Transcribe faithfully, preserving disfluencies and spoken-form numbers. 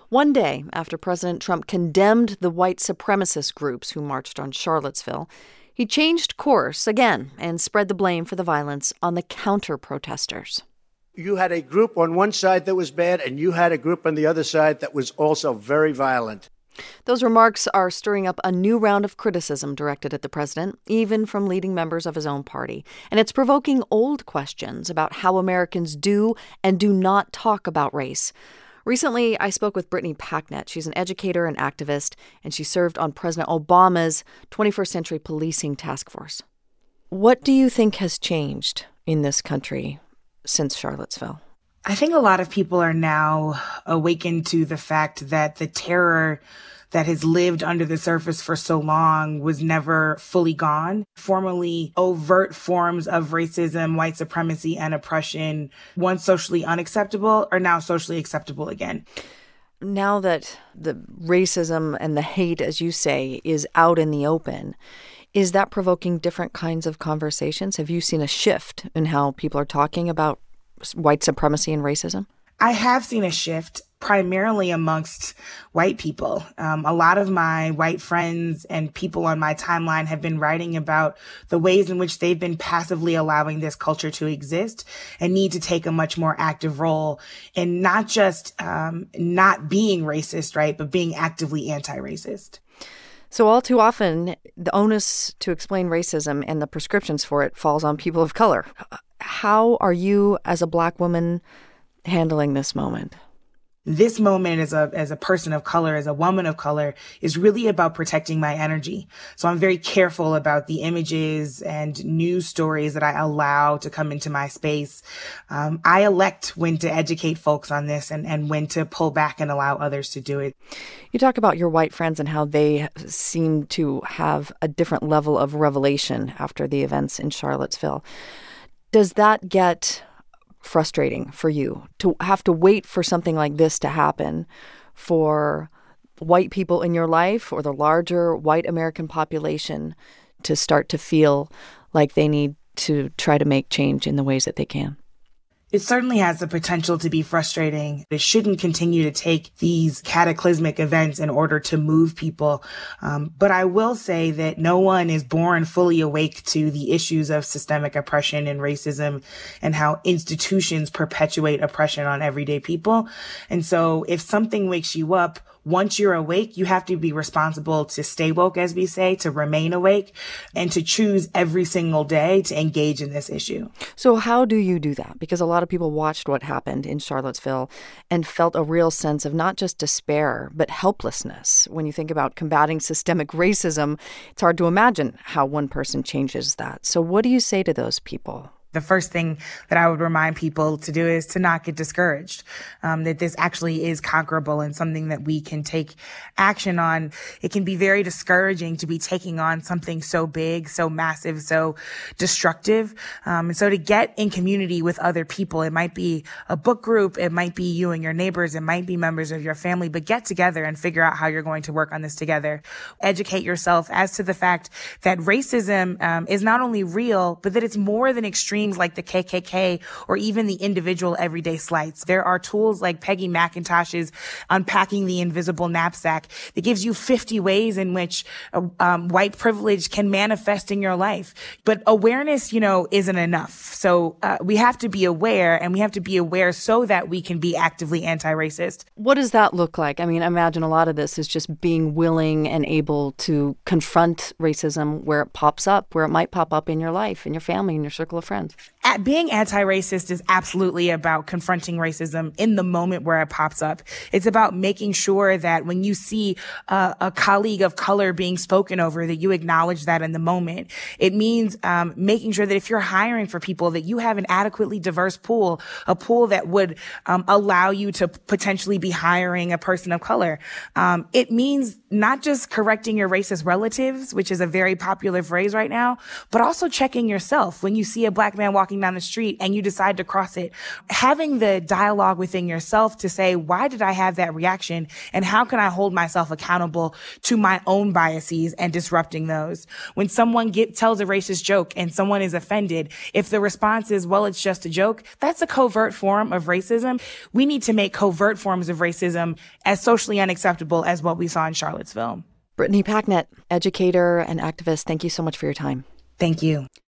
One day after President Trump condemned the white supremacist groups who marched on Charlottesville, he changed course again and spread the blame for the violence on the counter-protesters. You had a group on one side that was bad, and you had a group on the other side that was also very violent. Those remarks are stirring up a new round of criticism directed at the president, even from leading members of his own party. And it's provoking old questions about how Americans do and do not talk about race. Recently, I spoke with Brittany Packnett. She's an educator and activist, and she served on President Obama's twenty-first century Policing Task Force. What do you think has changed in this country since Charlottesville? I think a lot of people are now awakened to the fact that the terror that has lived under the surface for so long was never fully gone. Formerly overt forms of racism, white supremacy, and oppression, once socially unacceptable, are now socially acceptable again. Now that the racism and the hate, as you say, is out in the open, is that provoking different kinds of conversations? Have you seen a shift in how people are talking about white supremacy and racism? I have seen a shift, primarily amongst white people. Um, a lot of my white friends and people on my timeline have been writing about the ways in which they've been passively allowing this culture to exist and need to take a much more active role in not just um, not being racist, right, but being actively anti-racist. So all too often, the onus to explain racism and the prescriptions for it falls on people of color. How are you, as a Black woman, handling this moment? This moment as a as a person of color, as a woman of color, is really about protecting my energy. So I'm very careful about the images and news stories that I allow to come into my space. Um, I elect when to educate folks on this and, and when to pull back and allow others to do it. You talk about your white friends and how they seem to have a different level of revelation after the events in Charlottesville. Does that get frustrating for you to have to wait for something like this to happen for white people in your life or the larger white American population to start to feel like they need to try to make change in the ways that they can? It certainly has the potential to be frustrating. It shouldn't continue to take these cataclysmic events in order to move people. Um, but I will say that no one is born fully awake to the issues of systemic oppression and racism and how institutions perpetuate oppression on everyday people. And so if something wakes you up, once you're awake, you have to be responsible to stay woke, as we say, to remain awake, and to choose every single day to engage in this issue. So how do you do that? Because a lot of people watched what happened in Charlottesville and felt a real sense of not just despair, but helplessness. When you think about combating systemic racism, it's hard to imagine how one person changes that. So what do you say to those people? The first thing that I would remind people to do is to not get discouraged, um, that this actually is conquerable and something that we can take action on. It can be very discouraging to be taking on something so big, so massive, so destructive. Um, and so to get in community with other people, it might be a book group, it might be you and your neighbors, it might be members of your family, but get together and figure out how you're going to work on this together. Educate yourself as to the fact that racism um, is not only real, but that it's more than extreme like the K K K or even the individual everyday slights. There are tools like Peggy McIntosh's Unpacking the Invisible Knapsack that gives you fifty ways in which uh, um, white privilege can manifest in your life. But awareness, you know, isn't enough. So uh, we have to be aware, and we have to be aware so that we can be actively anti-racist. What does that look like? I mean, I imagine a lot of this is just being willing and able to confront racism where it pops up, where it might pop up in your life, in your family, in your circle of friends. At being anti-racist is absolutely about confronting racism in the moment where it pops up. It's about making sure that when you see uh, a colleague of color being spoken over, that you acknowledge that in the moment. It means um, making sure that if you're hiring for people, that you have an adequately diverse pool, a pool that would um, allow you to potentially be hiring a person of color. Um, it means not just correcting your racist relatives, which is a very popular phrase right now, but also checking yourself. When you see a Black black man walking down the street and you decide to cross it, having the dialogue within yourself to say, why did I have that reaction? And how can I hold myself accountable to my own biases and disrupting those? When someone get, tells a racist joke and someone is offended, if the response is, well, it's just a joke, that's a covert form of racism. We need to make covert forms of racism as socially unacceptable as what we saw in Charlottesville. Brittany Packnett, educator and activist, thank you so much for your time. Thank you.